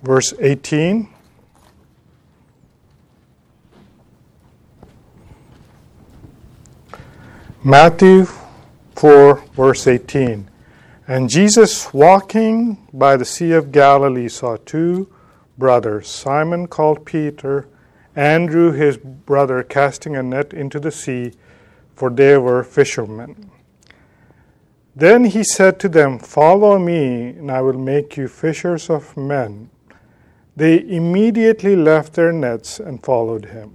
verse 18. Matthew 4, verse 18. And Jesus, walking by the Sea of Galilee, saw two brothers, Simon called Peter, Andrew his brother, casting a net into the sea, for they were fishermen. Then he said to them, "Follow me, and I will make you fishers of men." They immediately left their nets and followed him.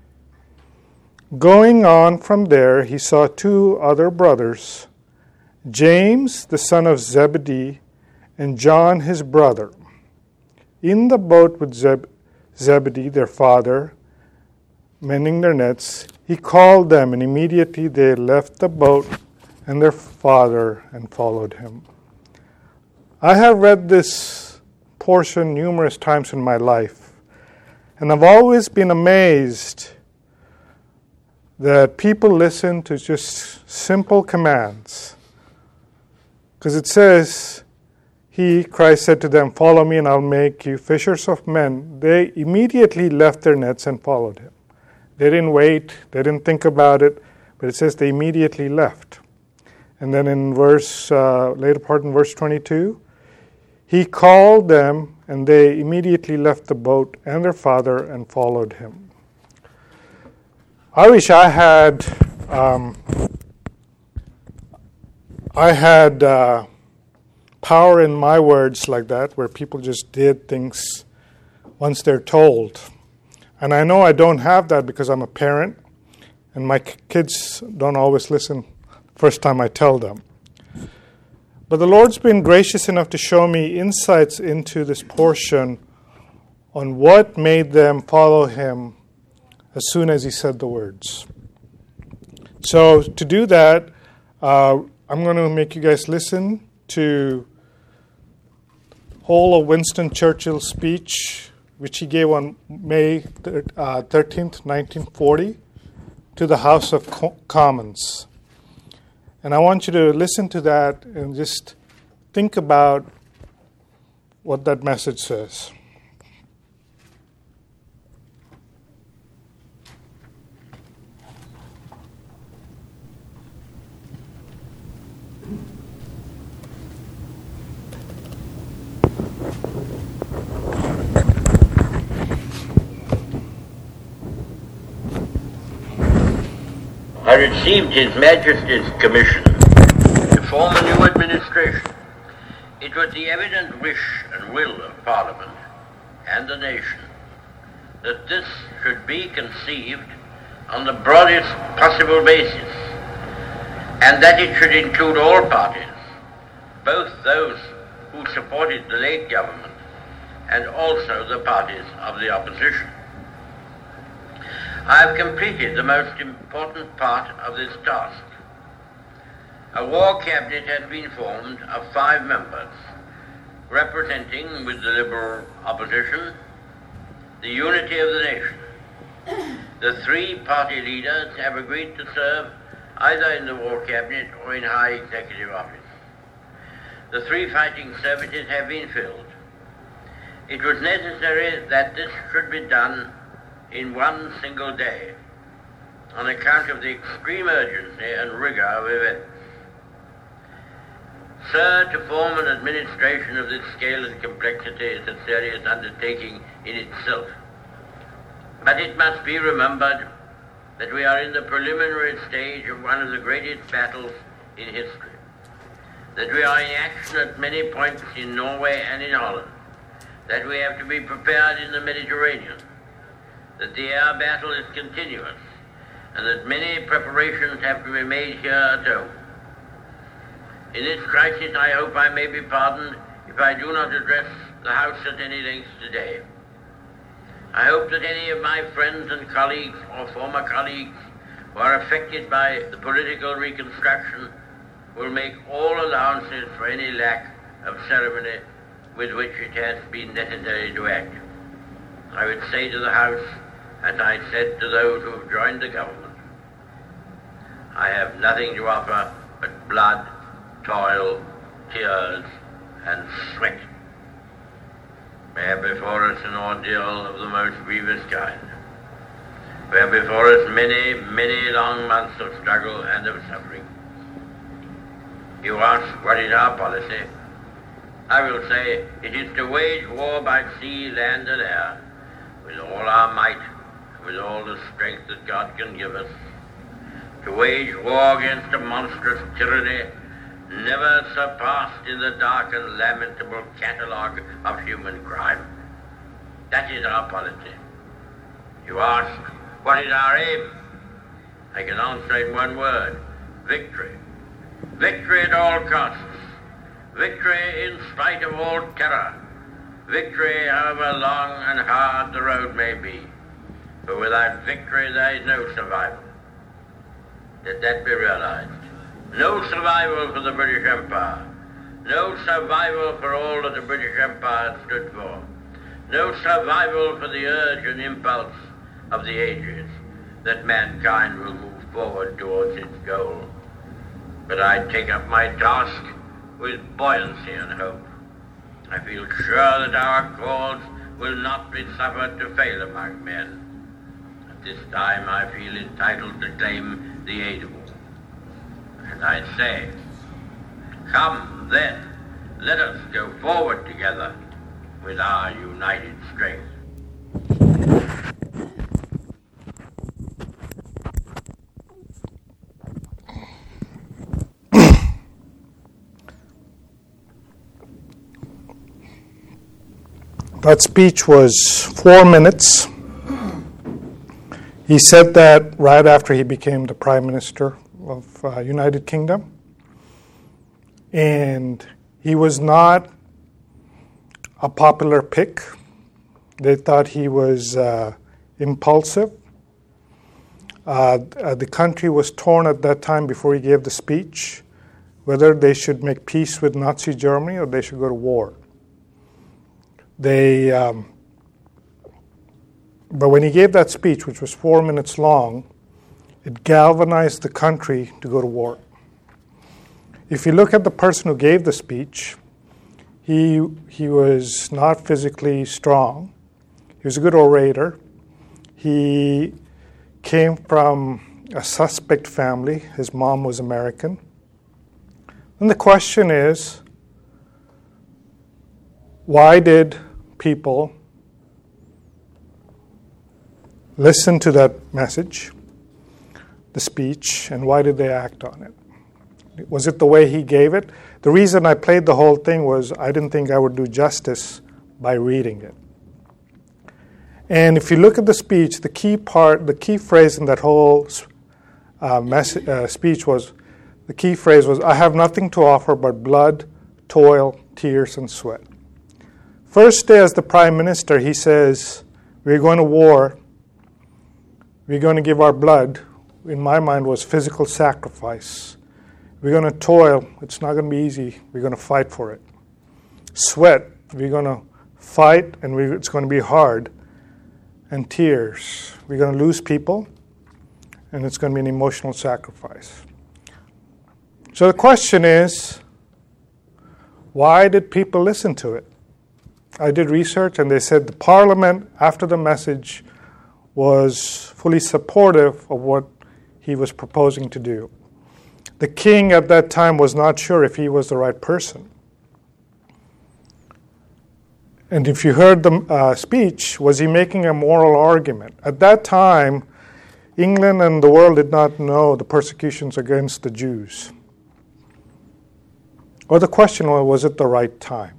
Going on from there, he saw two other brothers, James, the son of Zebedee, and John, his brother, in the boat with Zebedee, their father, mending their nets. He called them, and immediately they left the boat and their father and followed him. I have read this portion numerous times in my life, and I've always been amazed that people listen to just simple commands. Because it says, Christ said to them, "Follow me and I'll make you fishers of men." They immediately left their nets and followed him. They didn't wait, they didn't think about it, but it says they immediately left. And then in later part in verse 22, he called them and they immediately left the boat and their father and followed him. I wish I had power in my words like that, where people just did things once they're told. And I know I don't have that because I'm a parent, and my kids don't always listen the first time I tell them. But the Lord's been gracious enough to show me insights into this portion on what made them follow him as soon as he said the words. So to do that, I'm going to make you guys listen to whole of Winston Churchill's speech, which he gave on May 13th, 1940, to the House of Commons. And I want you to listen to that and just think about what that message says. I received His Majesty's commission to form a new administration. It was the evident wish and will of Parliament and the nation that this should be conceived on the broadest possible basis, and that it should include all parties, both those who supported the late government and also the parties of the opposition. I have completed the most important part of this task. A war cabinet has been formed of 5 members, representing, with the Liberal opposition, the unity of the nation. The 3 party leaders have agreed to serve either in the war cabinet or in high executive office. The 3 fighting services have been filled. It was necessary that this should be done in one single day, on account of the extreme urgency and rigor of events. Sir, to form an administration of this scale and complexity is a serious undertaking in itself. But it must be remembered that we are in the preliminary stage of one of the greatest battles in history, that we are in action at many points in Norway and in Holland, that we have to be prepared in the Mediterranean, that the air battle is continuous, and that many preparations have to be made here at home. In this crisis, I hope I may be pardoned if I do not address the House at any length today. I hope that any of my friends and colleagues or former colleagues who are affected by the political reconstruction will make all allowances for any lack of ceremony with which it has been necessary to act. I would say to the House, as I said to those who have joined the government, I have nothing to offer but blood, toil, tears, and sweat. We have before us an ordeal of the most grievous kind. We have before us many, many long months of struggle and of suffering. You ask, what is our policy? I will say, it is to wage war by sea, land, and air, with all our might, with all the strength that God can give us, to wage war against a monstrous tyranny never surpassed in the dark and lamentable catalogue of human crime. That is our policy. You ask, what is our aim? I can answer in one word, victory. Victory at all costs. Victory in spite of all terror. Victory however long and hard the road may be. For without victory there is no survival. Let that be realized. No survival for the British Empire. No survival for all that the British Empire stood for. No survival for the urge and impulse of the ages that mankind will move forward towards its goal. But I take up my task with buoyancy and hope. I feel sure that our cause will not be suffered to fail among men. At this time I feel entitled to claim the aid of all. And I say, come then, let us go forward together with our united strength. That speech was 4 minutes. He said that right after he became the Prime Minister of United Kingdom. And he was not a popular pick. They thought he was impulsive. The country was torn at that time before he gave the speech, whether they should make peace with Nazi Germany or they should go to war. But when he gave that speech, which was 4 minutes long, it galvanized the country to go to war. If you look at the person who gave the speech, he was not physically strong. He was a good orator. He came from a suspect family. His mom was American. And the question is, why did people listen to that message, the speech, and why did they act on it? Was it the way he gave it? The reason I played the whole thing was I didn't think I would do justice by reading it. And if you look at the speech, the key phrase in that whole speech was, I have nothing to offer but blood, toil, tears, and sweat. First day as the Prime Minister, he says, we're going to war, we're going to give our blood. In my mind was physical sacrifice. We're going to toil, it's not going to be easy, we're going to fight for it. Sweat, we're going to fight and it's going to be hard. And tears, we're going to lose people and it's going to be an emotional sacrifice. So the question is, why did people listen to it? I did research and they said the Parliament, after the message, was fully supportive of what he was proposing to do. The king at that time was not sure if he was the right person. And if you heard the speech, was he making a moral argument? At that time, England and the world did not know the persecutions against the Jews. Or the question was it the right time?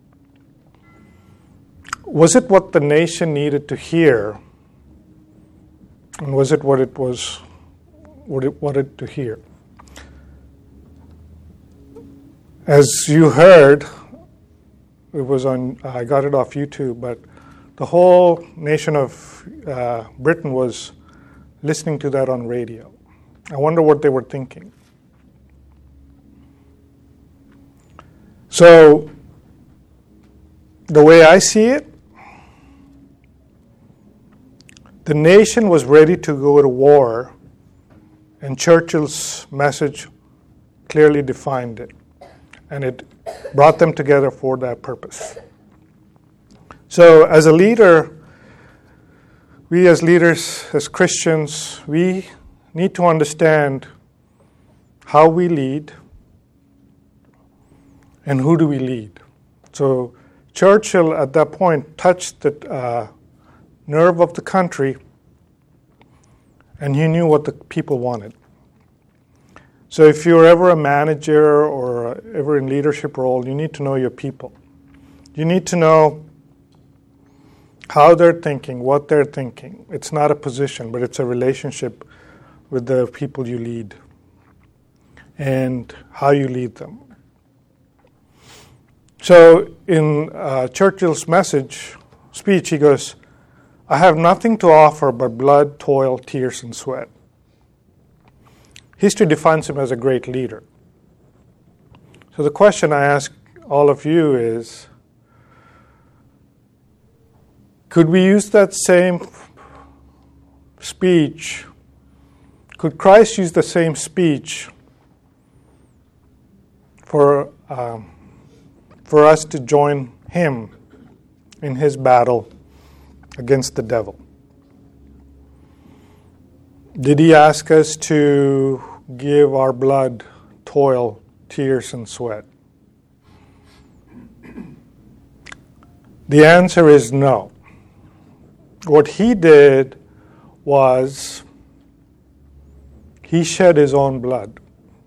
Was it what the nation needed to hear? And was it what it wanted to hear? As you heard, it was I got it off YouTube, but the whole nation of Britain was listening to that on radio. I wonder what they were thinking. So, the way I see it, the nation was ready to go to war, and Churchill's message clearly defined it, and it brought them together for that purpose. So as a leader, we as leaders, as Christians, we need to understand how we lead and who do we lead. So Churchill at that point touched the nerve of the country, and he knew what the people wanted. So if you're ever a manager or ever in leadership role, you need to know your people. You need to know how they're thinking, what they're thinking. It's not a position, but it's a relationship with the people you lead and how you lead them. So in Churchill's speech, he goes, "I have nothing to offer but blood, toil, tears, and sweat." History defines him as a great leader. So the question I ask all of you is, could we use that same speech? Could Christ use the same speech for us to join him in his battle against the devil? Did he ask us to give our blood, toil, tears, and sweat? The answer is no. What he did was he shed his own blood.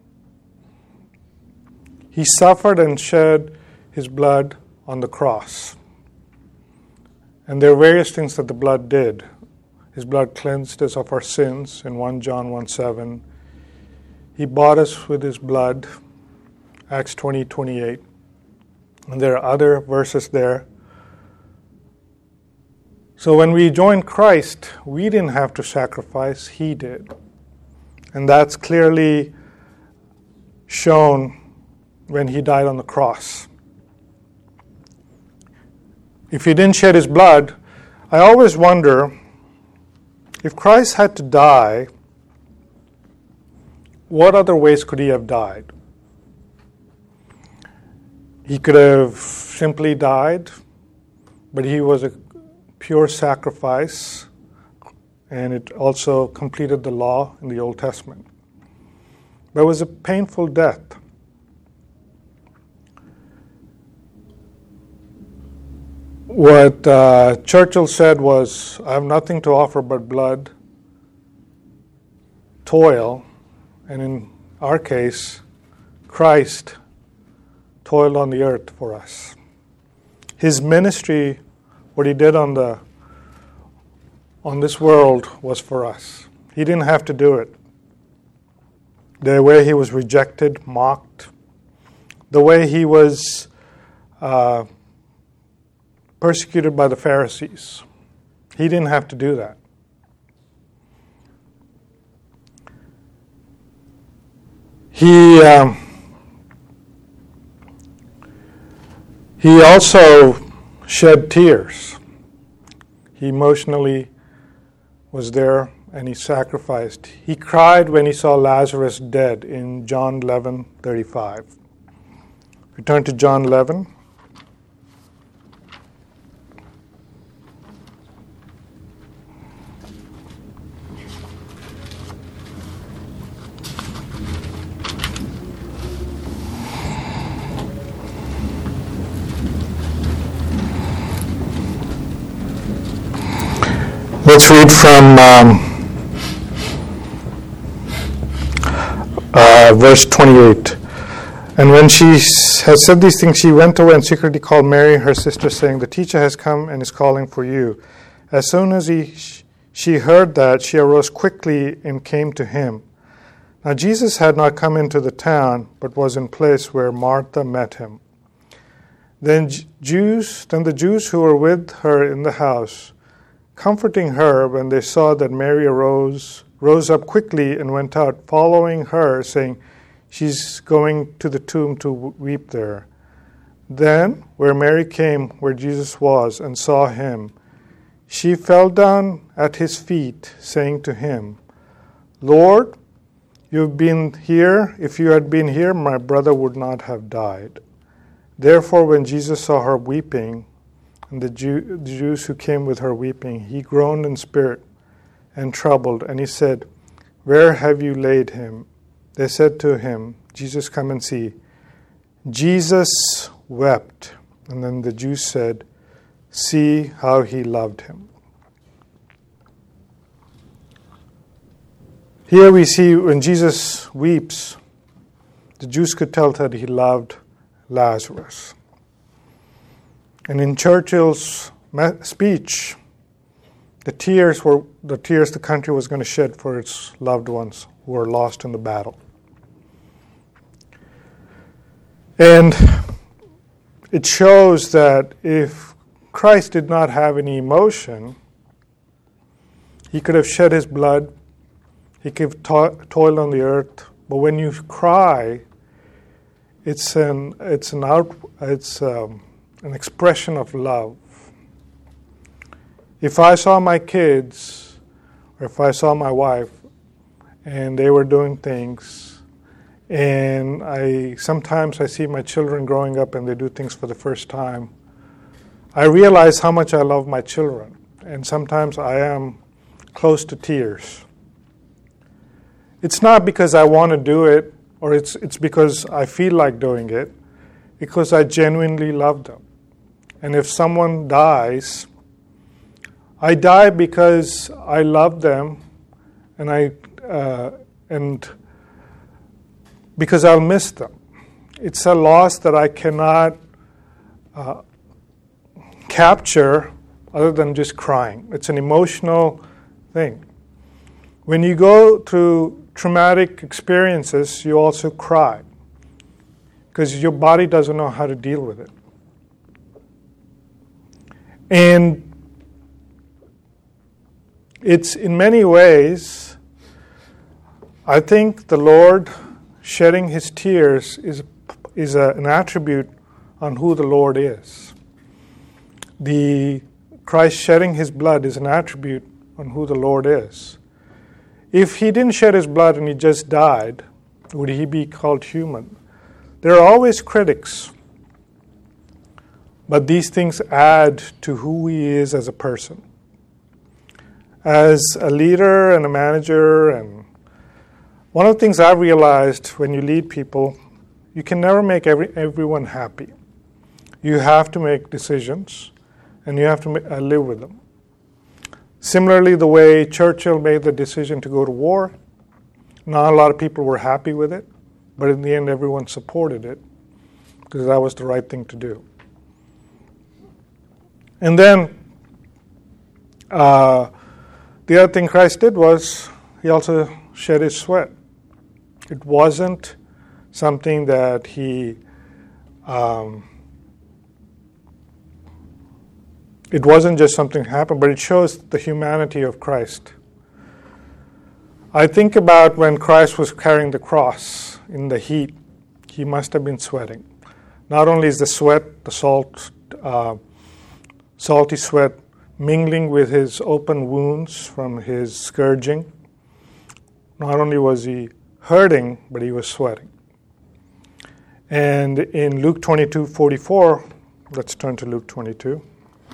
He suffered and shed his blood on the cross. And there are various things that the blood did. His blood cleansed us of our sins in 1 John 1:7. He bought us with his blood, Acts 20:28. And there are other verses there. So when we joined Christ, we didn't have to sacrifice, he did. And that's clearly shown when he died on the cross. If he didn't shed his blood, I always wonder, if Christ had to die, what other ways could he have died? He could have simply died, but he was a pure sacrifice, and it also completed the law in the Old Testament. But it was a painful death. What Churchill said was, "I have nothing to offer but blood, toil," and in our case, Christ toiled on the earth for us. His ministry, what he did on this world, was for us. He didn't have to do it. The way he was rejected, mocked, the way he was persecuted by the Pharisees, he didn't have to do that. He also shed tears. He emotionally was there and he sacrificed. He cried when he saw Lazarus dead in John 11:35. We turn to John 11. Let's read from verse 28. And when she had said these things, she went away and secretly called Mary, her sister, saying, "The teacher has come and is calling for you." As soon as she heard that, she arose quickly and came to him. Now Jesus had not come into the town, but was in place where Martha met him. Then the Jews who were with her in the house, comforting her when they saw that Mary rose up quickly and went out, following her, saying, "She's going to the tomb to weep there." Then, where Mary came where Jesus was and saw him, she fell down at his feet, saying to him, "Lord, you've been here. If you had been here, my brother would not have died." Therefore, when Jesus saw her weeping, and the Jews who came with her weeping, he groaned in spirit and troubled, and he said, "Where have you laid him?" They said to him, "Jesus, come and see." Jesus wept, and then the Jews said, "See how he loved him." Here we see when Jesus weeps, the Jews could tell that he loved Lazarus. And in Churchill's speech, the tears the country was going to shed for its loved ones who were lost in the battle. And it shows that if Christ did not have any emotion, he could have shed his blood, he could have toiled on the earth. But when you cry, it's an expression of love. If I saw my kids, or if I saw my wife, and they were doing things, and sometimes I see my children growing up and they do things for the first time, I realize how much I love my children, and sometimes I am close to tears. It's not because I want to do it, or it's because I feel like doing it, because I genuinely love them. And if someone dies, I die because I love them, and because I'll miss them. It's a loss that I cannot capture other than just crying. It's an emotional thing. When you go through traumatic experiences, you also cry because your body doesn't know how to deal with it. And it's in many ways, I think the Lord shedding his tears is an attribute on who the Lord is. The Christ shedding his blood is an attribute on who the Lord is. If he didn't shed his blood and he just died, would he be called human? There are always critics, but these things add to who he is as a person. As a leader and a manager, and one of the things I've realized when you lead people, you can never make everyone happy. You have to make decisions, and you have to live with them. Similarly, the way Churchill made the decision to go to war, not a lot of people were happy with it, but in the end everyone supported it because that was the right thing to do. And then the other thing Christ did was he also shed his sweat. It wasn't something that he it wasn't just something that happened, but it shows the humanity of Christ. I think about when Christ was carrying the cross in the heat, he must have been sweating. Not only is the sweat, the salty sweat, mingling with his open wounds from his scourging, not only was he hurting, but he was sweating. And in Luke 22:44, let's turn to Luke 22.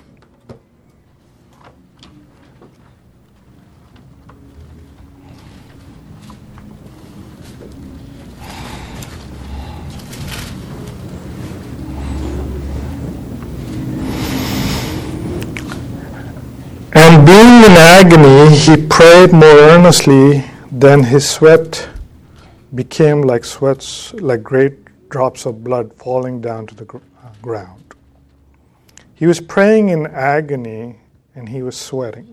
And being in agony, he prayed more earnestly, then his sweat became like great drops of blood falling down to the ground. He was praying in agony, and he was sweating.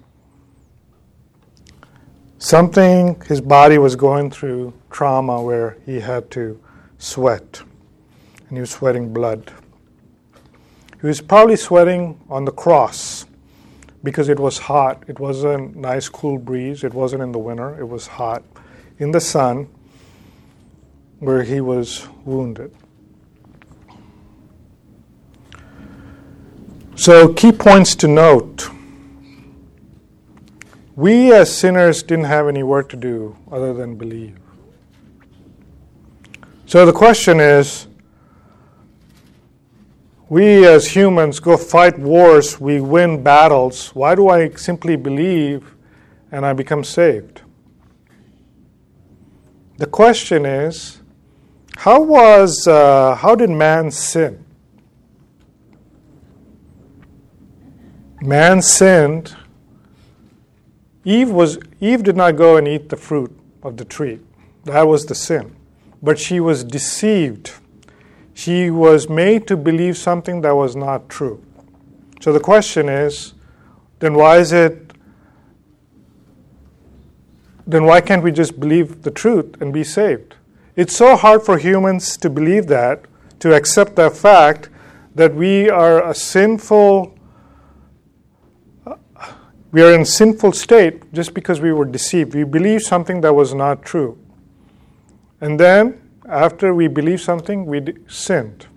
His body was going through trauma where he had to sweat, and he was sweating blood. He was probably sweating on the cross, because it was hot. It wasn't a nice cool breeze. It wasn't in the winter. It was hot in the sun where he was wounded. So key points to note. We as sinners didn't have any work to do other than believe. So the question is, we as humans go fight wars, we win battles. Why do I simply believe and I become saved? The question is, how did man sin? Man sinned. Eve did not go and eat the fruit of the tree. That was the sin. But she was deceived. She was made to believe something that was not true. So the question is, then why can't we just believe the truth and be saved? It's so hard for humans to believe that, to accept that fact that we are in a sinful state just because we were deceived. We believed something that was not true. And then, after we believed something, we sinned.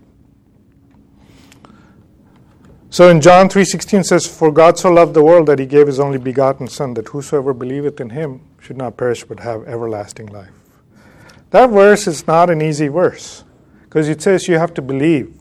So in John 3:16 says, "For God so loved the world that he gave his only begotten Son, that whosoever believeth in him should not perish but have everlasting life." That verse is not an easy verse, because it says you have to believe.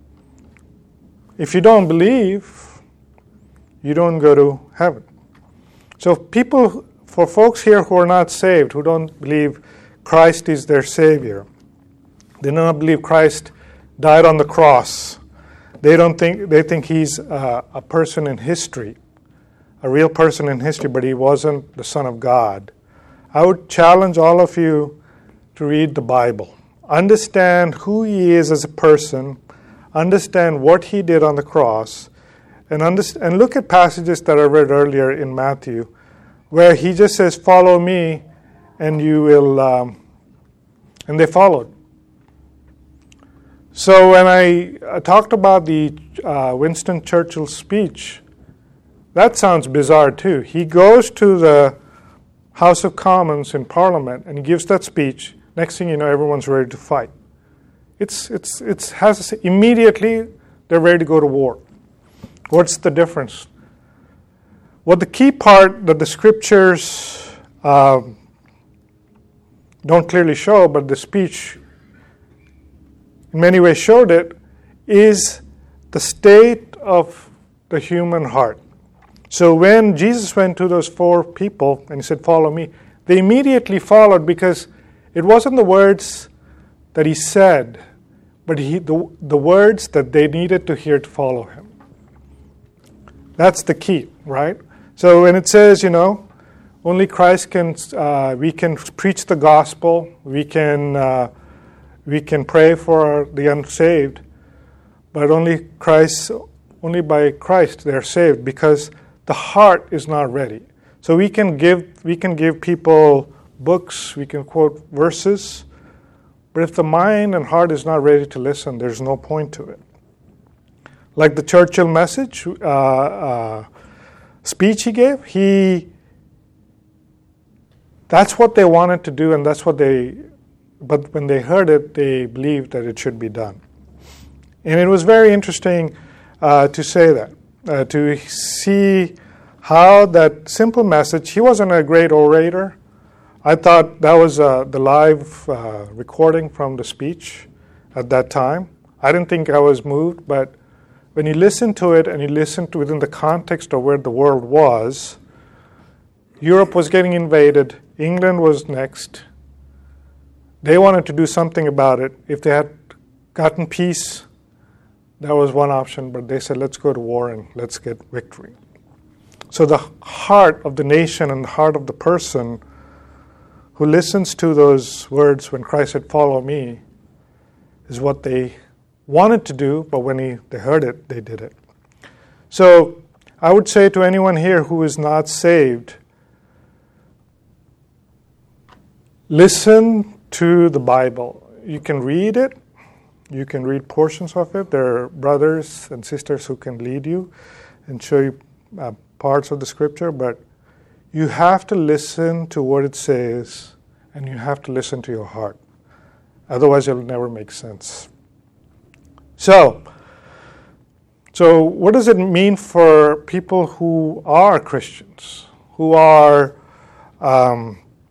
If you don't believe, you don't go to heaven. So for folks here who are not saved, who don't believe Christ is their Savior, they do not believe Christ died on the cross, they think he's a person in history, a real person in history, but he wasn't the Son of God. I would challenge all of you to read the Bible. Understand who he is as a person, understand what he did on the cross, and look at passages that I read earlier in Matthew, where he just says, "Follow me," and you will, and they followed. So when I talked about the Winston Churchill speech, that sounds bizarre too. He goes to the House of Commons in Parliament and he gives that speech. Next thing you know, everyone's ready to fight. Immediately they're ready to go to war. What's the difference? Well, the key part that the scriptures don't clearly show, but the speech in many ways showed it, is the state of the human heart. So when Jesus went to those 4 people and he said, "Follow me," they immediately followed, because it wasn't the words that he said, but the words that they needed to hear to follow him. That's the key, right? So when it says, only Christ we can preach the gospel, we can pray for the unsaved, but only by Christ they're saved, because the heart is not ready. So we can give people books, we can quote verses, but if the mind and heart is not ready to listen, there's no point to it. Like the Churchill message speech he gave, that's what they wanted to do, and but when they heard it, they believed that it should be done. And it was very interesting to say that, to see how that simple message, he wasn't a great orator. I thought that was the live recording from the speech at that time. I didn't think I was moved, but when you listen to it and you listen to within the context of where the world was, Europe was getting invaded, England was next. They wanted to do something about it. If they had gotten peace, that was one option, but they said, let's go to war and let's get victory. So the heart of the nation and the heart of the person who listens to those words when Christ said, "Follow me," is what they wanted to do, but when they heard it, they did it. So I would say to anyone here who is not saved, listen to the Bible. You can read it. You can read portions of it. There are brothers and sisters who can lead you and show you parts of the scripture, but you have to listen to what it says, and you have to listen to your heart. Otherwise, it'll never make sense. So what does it mean for people who are Christians, who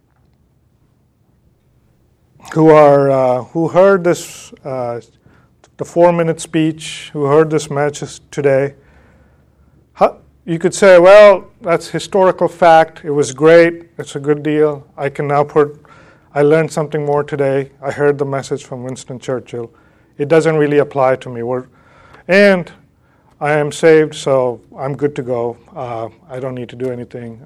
heard this the 4-minute speech, who heard this message today, you could say, well, that's historical fact. It was great. It's a good deal. I can now I learned something more today. I heard the message from Winston Churchill. It doesn't really apply to me. And I am saved, so I'm good to go. I don't need to do anything.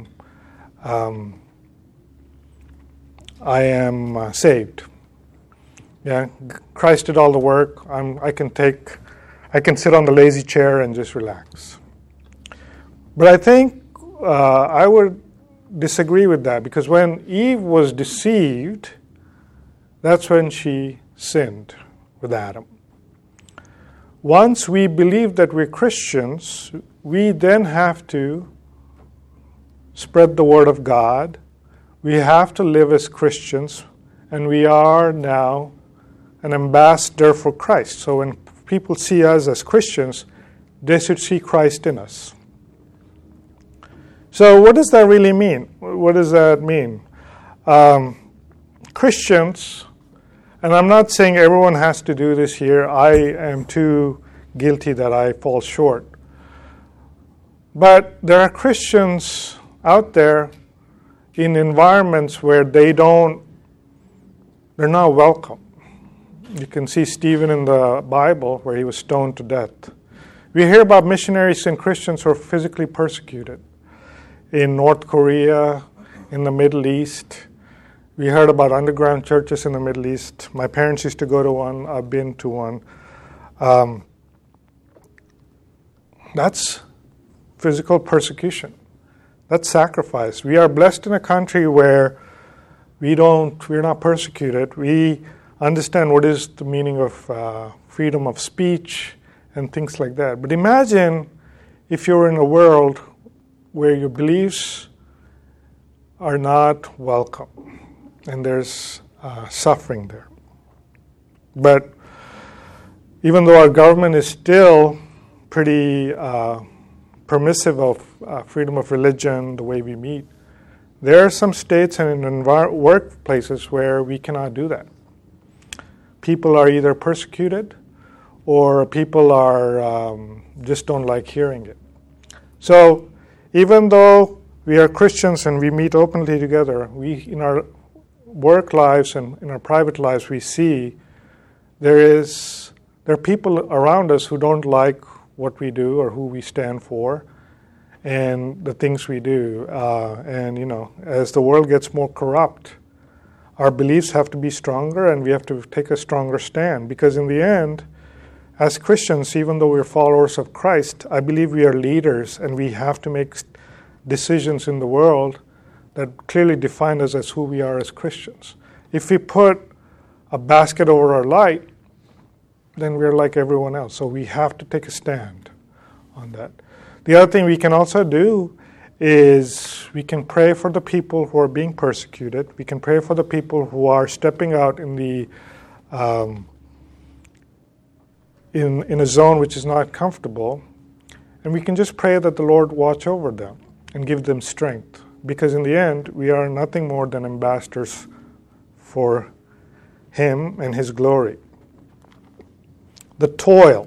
I am saved. Yeah, Christ did all the work. I can sit on the lazy chair and just relax. But I think I would disagree with that, because when Eve was deceived, that's when she sinned with Adam. Once we believe that we're Christians, we then have to spread the word of God. We have to live as Christians, and we are now an ambassador for Christ. So when people see us as Christians, they should see Christ in us. So what does that really mean? What does that mean? Christians, and I'm not saying everyone has to do this here. I am too guilty that I fall short. But there are Christians out there in environments where they're not welcome. You can see Stephen in the Bible where he was stoned to death. We hear about missionaries and Christians who are physically persecuted in North Korea, in the Middle East. We heard about underground churches in the Middle East. My parents used to go to one. I've been to one. That's physical persecution. That's sacrifice. We are blessed in a country where we're not persecuted. We understand what is the meaning of freedom of speech and things like that. But imagine if you're in a world where your beliefs are not welcome and there's suffering there. But even though our government is still pretty permissive of freedom of religion, the way we meet, there are some states and workplaces where we cannot do that. People are either persecuted or people are just don't like hearing it. So even though we are Christians and we meet openly together, we in our work lives and in our private lives we see there are people around us who don't like what we do or who we stand for and the things we do. As the world gets more corrupt, our beliefs have to be stronger and we have to take a stronger stand, because in the end, as Christians, even though we're followers of Christ, I believe we are leaders and we have to make decisions in the world that clearly define us as who we are as Christians. If we put a basket over our light, then we're like everyone else. So we have to take a stand on that. The other thing we can also do is we can pray for the people who are being persecuted. We can pray for the people who are stepping out in the in a zone which is not comfortable, and we can just pray that the Lord watch over them and give them strength, because in the end we are nothing more than ambassadors for Him and His glory. The toil.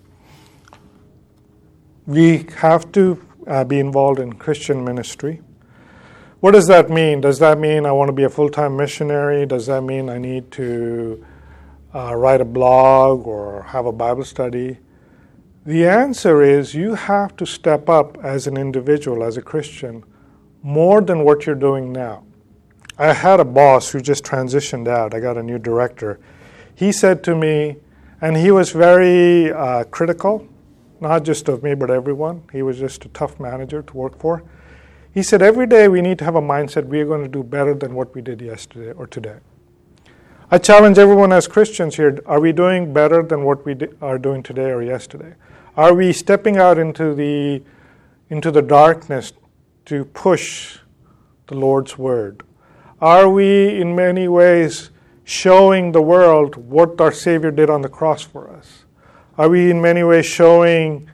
We have to be involved in Christian ministry. What does that mean? Does that mean I want to be a full-time missionary? Does that mean I need to write a blog or have a Bible study? The answer is you have to step up as an individual, as a Christian, more than what you're doing now. I had a boss who just transitioned out. I got a new director. He said to me, and he was very critical, not just of me, but everyone. He was just a tough manager to work for. He said, every day we need to have a mindset we are going to do better than what we did yesterday or today. I challenge everyone as Christians here, are we doing better than what we are doing today or yesterday? Are we stepping out into the darkness to push the Lord's word? Are we in many ways showing the world what our Savior did on the cross for us? Are we in many ways showing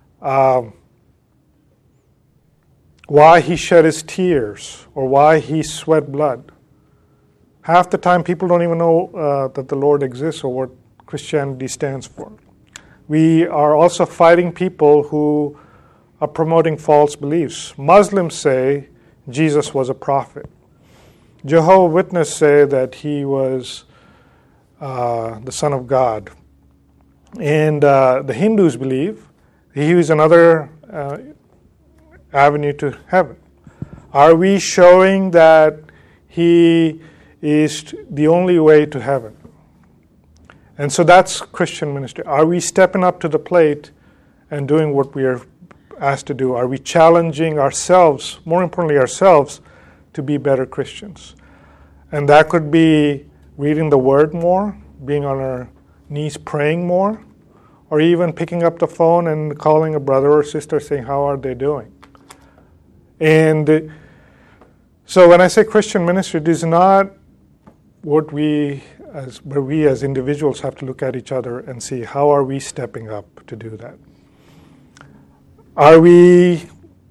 why He shed His tears or why He sweat blood? Half the time people don't even know that the Lord exists or what Christianity stands for. We are also fighting people who are promoting false beliefs. Muslims say Jesus was a prophet. Jehovah's Witnesses say that he was the Son of God. And the Hindus believe he was another avenue to heaven. Are we showing that he is the only way to heaven? And so that's Christian ministry. Are we stepping up to the plate and doing what we are asked to do? Are we challenging ourselves, more importantly ourselves, to be better Christians? And that could be reading the Word more, being on our knees praying more, or even picking up the phone and calling a brother or sister saying, how are they doing? And so when I say Christian ministry, it is not where we as individuals have to look at each other and see how are we stepping up to do that. Are we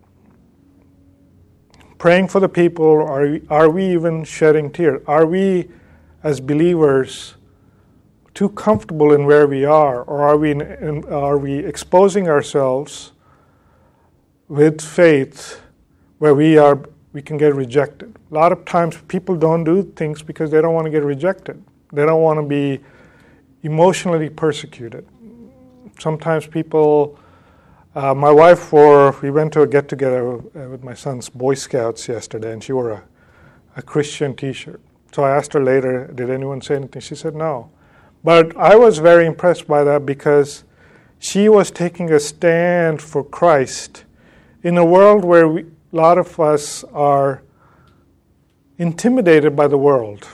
praying for the people? Are we even shedding tears? Are we as believers too comfortable in where we are, or are we exposing ourselves with faith where we can get rejected? A lot of times people don't do things because they don't want to get rejected. They don't want to be emotionally persecuted. Sometimes people, my wife we went to a get-together with my son's Boy Scouts yesterday, and she wore a Christian t-shirt. So I asked her later, did anyone say anything? She said no. But I was very impressed by that because she was taking a stand for Christ in a world where a lot of us are intimidated by the world.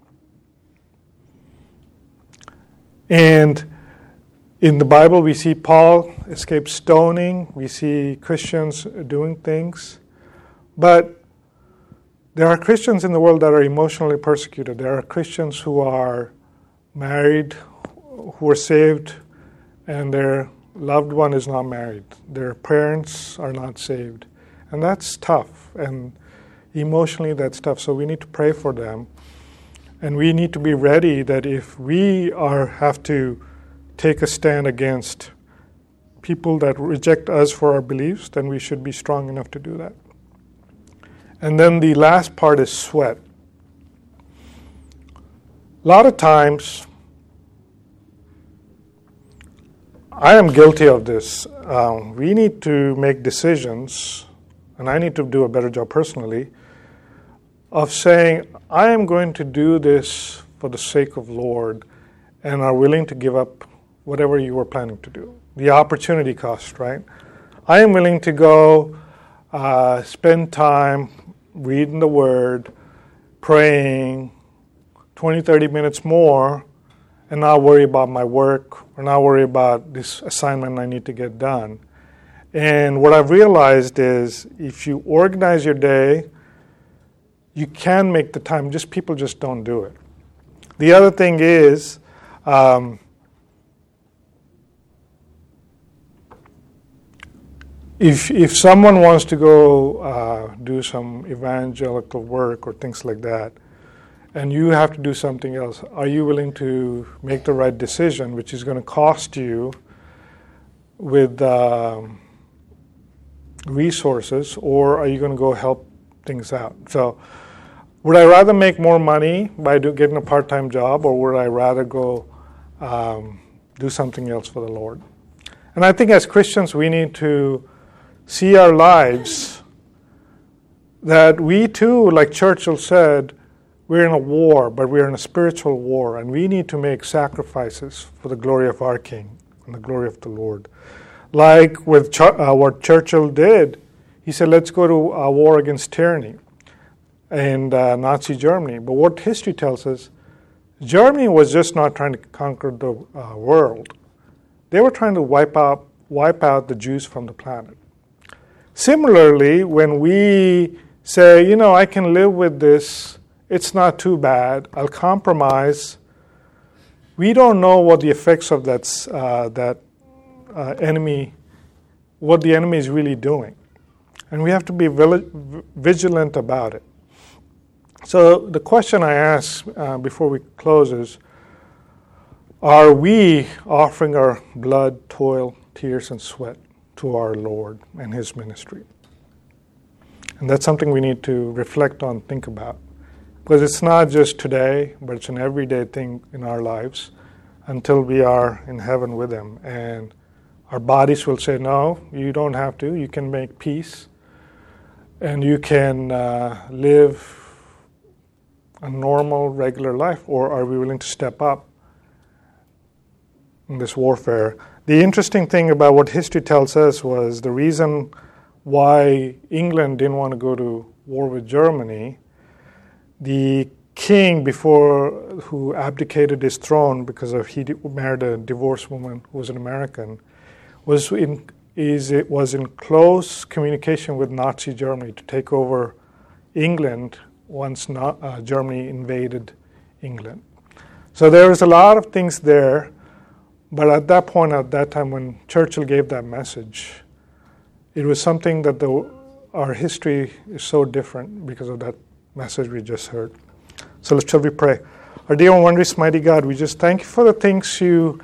And in the Bible, we see Paul escape stoning. We see Christians doing things. But there are Christians in the world that are emotionally persecuted. There are Christians who are married, who are saved, and their loved one is not married. Their parents are not saved. And that's tough. And emotionally, that's tough. So we need to pray for them. And we need to be ready that if we have to take a stand against people that reject us for our beliefs, then we should be strong enough to do that. And then the last part is sweat. A lot of times, I am guilty of this. We need to make decisions, and I need to do a better job personally, of saying, I am going to do this for the sake of Lord, and are willing to give up whatever you were planning to do. The opportunity cost, right? I am willing to go spend time reading the Word, praying 20, 30 minutes more, and not worry about my work, or not worry about this assignment I need to get done. And what I've realized is if you organize your day, you can make the time, people just don't do it. The other thing is, if someone wants to go do some evangelical work or things like that, and you have to do something else, are you willing to make the right decision, which is going to cost you with resources, or are you going to go help things out? So would I rather make more money by getting a part-time job, or would I rather go do something else for the Lord? And I think as Christians, we need to see our lives that we too, like Churchill said, we're in a war, but we're in a spiritual war, and we need to make sacrifices for the glory of our King and the glory of the Lord. Like with what Churchill did, he said, let's go to a war against tyranny and Nazi Germany. But what history tells us, Germany was just not trying to conquer the world. They were trying to wipe out the Jews from the planet. Similarly, when we say, I can live with this, it's not too bad, I'll compromise, we don't know what the effects of that enemy, what the enemy is really doing. And we have to be vigilant about it. So the question I ask before we close is, Are we offering our blood, toil, tears, and sweat to our Lord and His ministry? And that's something we need to reflect on, think about. Because it's not just today, but it's an everyday thing in our lives until we are in heaven with Him. And our bodies will say, no, you don't have to. You can make peace. And you can live a normal, regular life. Or are we willing to step up in this warfare? The interesting thing about what history tells us was the reason why England didn't want to go to war with Germany. The king who abdicated his throne because he married a divorced woman who was an American, was in close communication with Nazi Germany to take over England once Germany invaded England. So there was a lot of things there, but at that time when Churchill gave that message, it was something that our history is so different because of that message we just heard. So shall we pray? Our dear and wondrous mighty God, we just thank you for the things you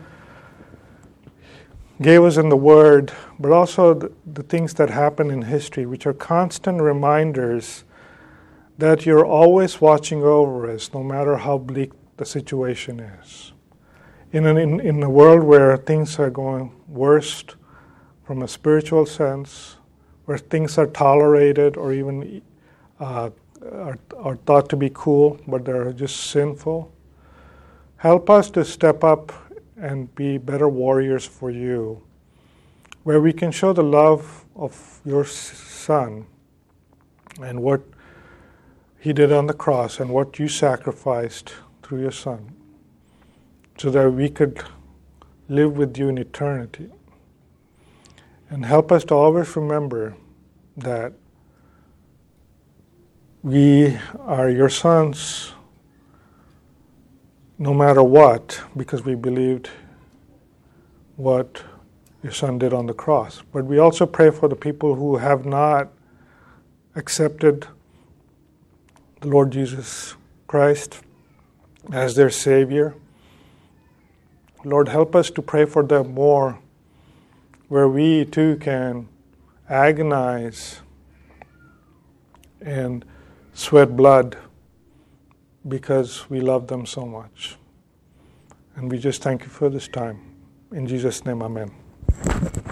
gave us in the Word, but also the things that happen in history, which are constant reminders that you're always watching over us, no matter how bleak the situation is. In a world where things are going worst from a spiritual sense, where things are tolerated or even are thought to be cool, but they're just sinful, help us to step up and be better warriors for you, where we can show the love of your Son and what He did on the cross and what you sacrificed through your Son, so that we could live with you in eternity. And help us to always remember that we are your sons no matter what, because we believed what your Son did on the cross. But we also pray for the people who have not accepted the Lord Jesus Christ as their Savior. Lord, help us to pray for them more, where we too can agonize and sweat blood because we love them so much. And we just thank you for this time. In Jesus' name, amen.